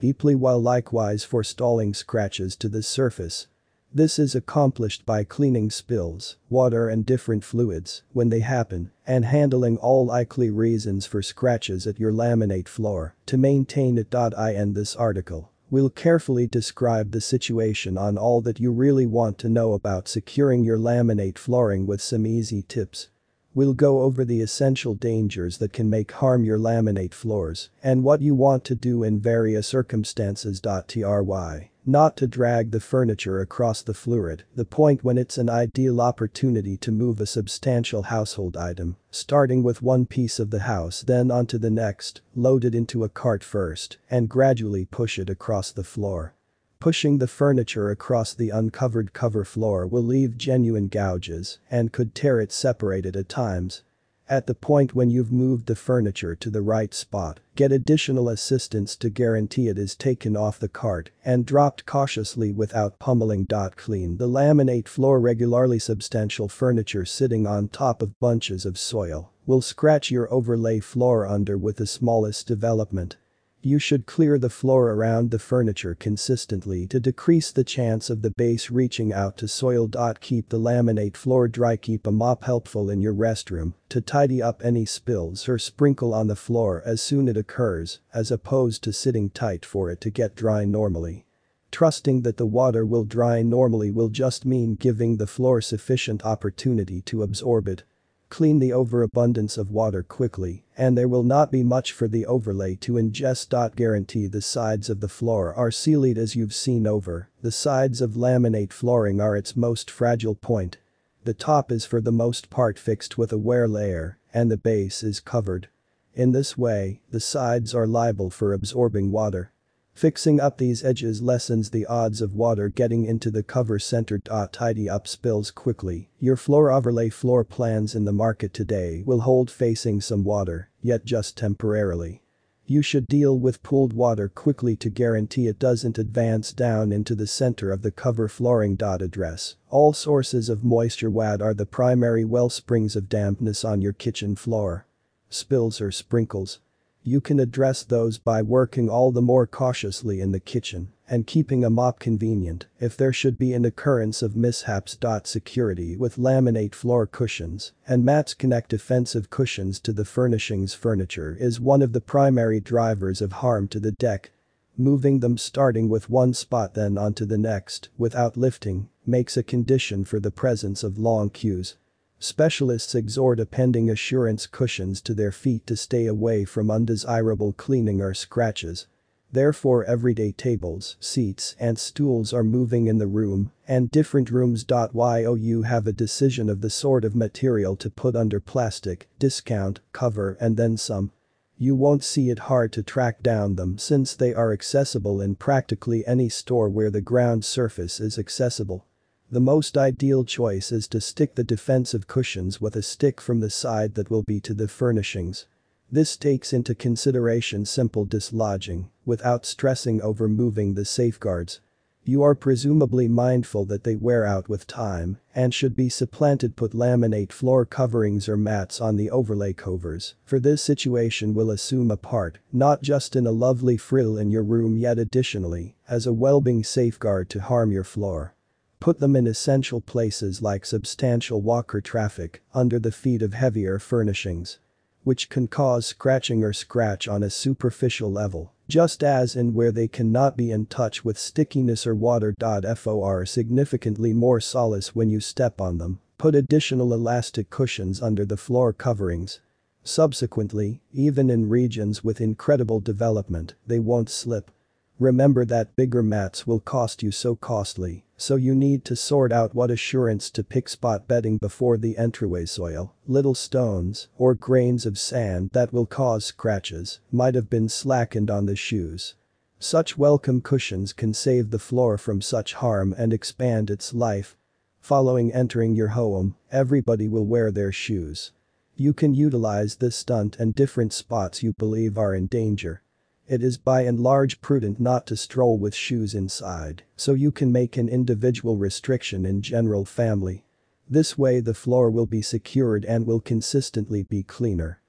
deeply while likewise forestalling scratches to the surface. This is accomplished by cleaning spills, water and different fluids when they happen and handling all likely reasons for scratches at your laminate floor to maintain it. In this article, we'll carefully describe the situation on all that you really want to know about securing your laminate flooring with some easy tips. We'll go over the essential dangers that can make harm your laminate floors and what you want to do in various circumstances. Try not to drag the furniture across the floor at the point when it's an ideal opportunity to move a substantial household item, starting with one piece of the house then onto the next, load it into a cart first and gradually push it across the floor. Pushing the furniture across the uncovered cover floor will leave genuine gouges and could tear it separated at times. At the point when you've moved the furniture to the right spot, get additional assistance to guarantee it is taken off the cart and dropped cautiously without pummeling. Clean the laminate floor regularly. Substantial furniture sitting on top of bunches of soil will scratch your overlay floor under with the smallest development. You should clear the floor around the furniture consistently to decrease the chance of the base reaching out to soil. Keep the laminate floor dry. Keep a mop helpful in your restroom to tidy up any spills or sprinkle on the floor as soon as it occurs, as opposed to sitting tight for it to get dry normally. Trusting that the water will dry normally will just mean giving the floor sufficient opportunity to absorb it. Clean the overabundance of water quickly, and there will not be much for the overlay to ingest. Guarantee the sides of the floor are sealed as you've seen over. The sides of laminate flooring are its most fragile point. The top is for the most part fixed with a wear layer, and the base is covered. In this way, the sides are liable for absorbing water. Fixing up these edges lessens the odds of water getting into the cover center. Tidy up spills quickly. Your floor overlay floor plans in the market today will hold facing some water, yet just temporarily. You should deal with pooled water quickly to guarantee it doesn't advance down into the center of the cover flooring. Address all sources of moisture. What are the primary wellsprings of dampness on your kitchen floor? Spills or sprinkles? You can address those by working all the more cautiously in the kitchen and keeping a mop convenient if there should be an occurrence of mishaps. Security with laminate floor cushions and mats. Connect defensive cushions to the furnishings. Furniture is one of the primary drivers of harm to the deck. Moving them starting with one spot then onto the next without lifting makes a condition for the presence of long queues. Specialists exhort appending assurance cushions to their feet to stay away from undesirable cleaning or scratches. Therefore everyday tables, seats and stools are moving in the room and different rooms. You have a decision of the sort of material to put under plastic, discount, cover and then some. You won't see it hard to track down them since they are accessible in practically any store where the ground surface is accessible. The most ideal choice is to stick the defensive cushions with a stick from the side that will be to the furnishings. This takes into consideration simple dislodging without stressing over moving the safeguards. You are presumably mindful that they wear out with time and should be supplanted. Put laminate floor coverings or mats on the overlay covers, for this situation will assume a part not just in a lovely frill in your room yet additionally as a well-being safeguard to harm your floor. Put them in essential places like substantial walker traffic under the feet of heavier furnishings, which can cause scratching or scratch on a superficial level, just as in where they cannot be in touch with stickiness or water. For significantly more solace when you step on them, put additional elastic cushions under the floor coverings. Subsequently, even in regions with incredible development, they won't slip. Remember that bigger mats will cost you so costly, so you need to sort out what assurance to pick. Spot bedding before the entryway. Soil, little stones, or grains of sand that will cause scratches might have been slackened on the shoes. Such welcome cushions can save the floor from such harm and expand its life. Following entering your home, everybody will wear their shoes. You can utilize this stunt and different spots you believe are in danger. It is by and large prudent not to stroll with shoes inside, so you can make an individual restriction in general family. This way the floor will be secured and will consistently be cleaner.